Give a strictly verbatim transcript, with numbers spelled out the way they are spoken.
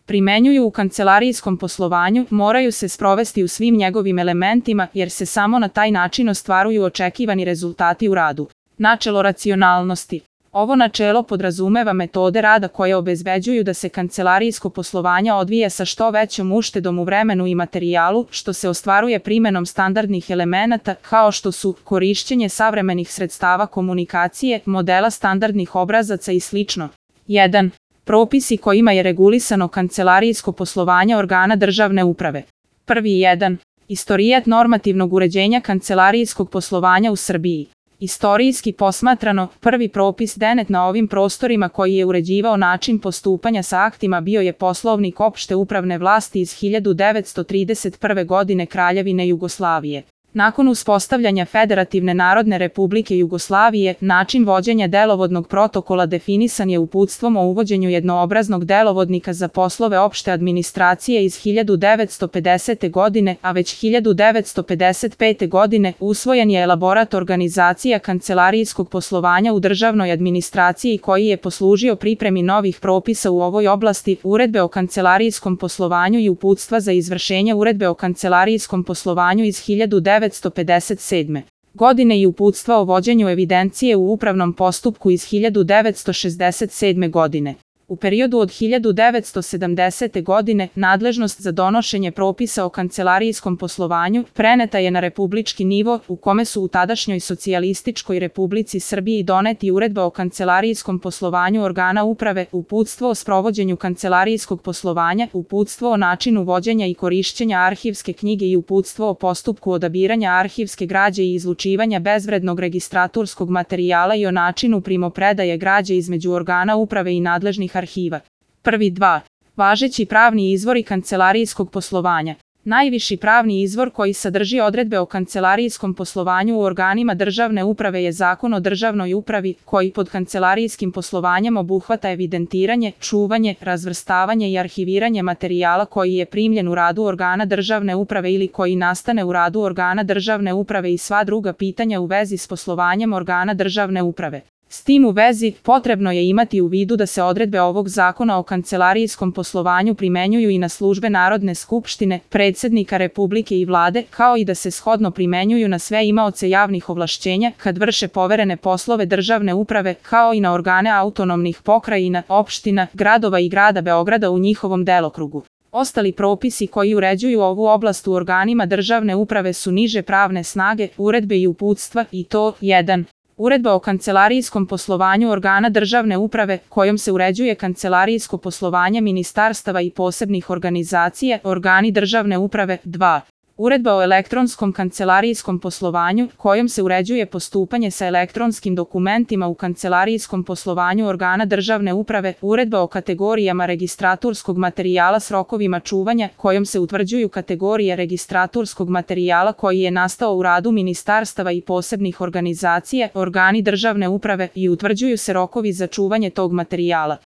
primenjuju u kancelarijskom poslovanju, moraju se sprovesti u svim njegovim elementima, jer se samo na taj način ostvaruju očekivani rezultati u radu. Načelo racionalnosti. Ovo načelo podrazumeva metode rada koje obezbeđuju da se kancelarijsko poslovanje odvija sa što većom uštedom u vremenu i materijalu, što se ostvaruje primenom standardnih elemenata, kao što su korišćenje savremenih sredstava komunikacije, modela standardnih obrazaca i sl. jedan. Propisi kojima je regulisano kancelarijsko poslovanje organa državne uprave. Prvi jedan. Istorijat normativnog uređenja kancelarijskog poslovanja u Srbiji. Istorijski posmatrano, prvi propis donet na ovim prostorima koji je uređivao način postupanja sa aktima bio je Poslovnik opšte upravne vlasti iz hiljadu devetsto trideset prve. godine Kraljevine Jugoslavije. Nakon uspostavljanja Federativne Narodne Republike Jugoslavije, način vođenja delovodnog protokola definisan je uputstvom o uvođenju jednoobraznog delovodnika za poslove opšte administracije iz hiljadu devetsto pedesete. godine, a već hiljadu devetsto pedeset pete. godine usvojen je elaborat organizacija kancelarijskog poslovanja u državnoj administraciji koji je poslužio pripremi novih propisa u ovoj oblasti, uredbe o kancelarijskom poslovanju i uputstva za izvršenje uredbe o kancelarijskom poslovanju iz hiljadu devetsto pedeset sedme. godine i uputstva o vođenju evidencije u upravnom postupku iz hiljadu devetsto šezdeset sedme. godine. U periodu od hiljadu devetsto sedamdesete. godine nadležnost za donošenje propisa o kancelarijskom poslovanju preneta je na republički nivo, u kome su u tadašnjoj socijalističkoj Republici Srbiji doneti uredba o kancelarijskom poslovanju organa uprave, uputstvo o sprovođenju kancelarijskog poslovanja, uputstvo o načinu vođenja i korišćenja arhivske knjige i uputstvo o postupku odabiranja arhivske građe i izlučivanja bezvrednog registraturskog materijala i o načinu primopredaje građe između organa uprave i nadležnih arhiva. Prvi dva. Važeći pravni izvori kancelarijskog poslovanja. Najviši pravni izvor koji sadrži odredbe o kancelarijskom poslovanju u organima državne uprave je Zakon o državnoj upravi, koji pod kancelarijskim poslovanjem obuhvata evidentiranje, čuvanje, razvrstavanje i arhiviranje materijala koji je primljen u radu organa državne uprave ili koji nastane u radu organa državne uprave i sva druga pitanja u vezi s poslovanjem organa državne uprave. S tim u vezi, potrebno je imati u vidu da se odredbe ovog Zakona o kancelarijskom poslovanju primenjuju i na službe Narodne skupštine, predsednika Republike i vlade, kao i da se shodno primenjuju na sve imaoce javnih ovlašćenja kad vrše poverene poslove državne uprave, kao i na organe autonomnih pokrajina, opština, gradova i grada Beograda u njihovom delokrugu. Ostali propisi koji uređuju ovu oblast u organima državne uprave su niže pravne snage, uredbe i uputstva, i to jedan. Uredba o kancelarijskom poslovanju organa državne uprave, kojom se uređuje kancelarijsko poslovanje ministarstava i posebnih organizacija, organi državne uprave. dva. Uredba o elektronskom kancelarijskom poslovanju, kojom se uređuje postupanje sa elektronskim dokumentima u kancelarijskom poslovanju organa državne uprave. Uredba o kategorijama registraturskog materijala s rokovima čuvanja, kojom se utvrđuju kategorije registraturskog materijala koji je nastao u radu ministarstava i posebnih organizacija, organi državne uprave, i utvrđuju se rokovi za čuvanje tog materijala.